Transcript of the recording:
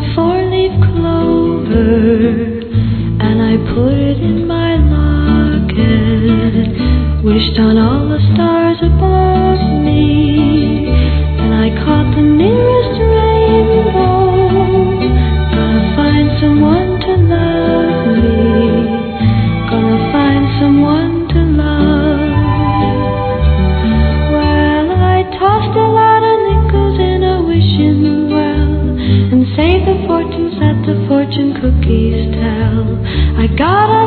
a four-leaf clover and I put it in my locket. Wished on all the stars above me, and I caught the nearest rainbow. Gonna find someone to love me. Gonna find someone to love. Well, I tossed a lot of nickels in a wishing well and saved the fortunes that the fortune cookies tell. I got a